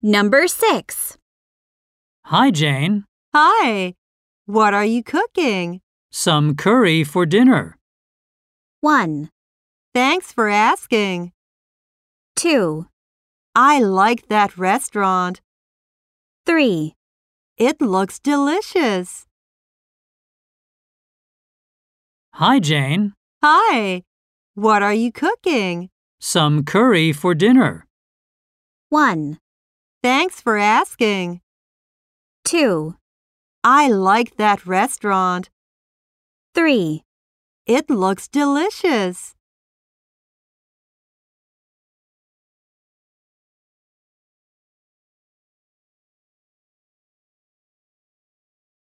Number 6. Hi, Jane. Hi. What are you cooking? Some curry for dinner. 1, Thanks for asking. 2, I like that restaurant. 3. It looks delicious. Hi, Jane. Hi. What are you cooking? Some curry for dinner. 1, Thanks for asking. 2, I like that restaurant. 3. It looks delicious.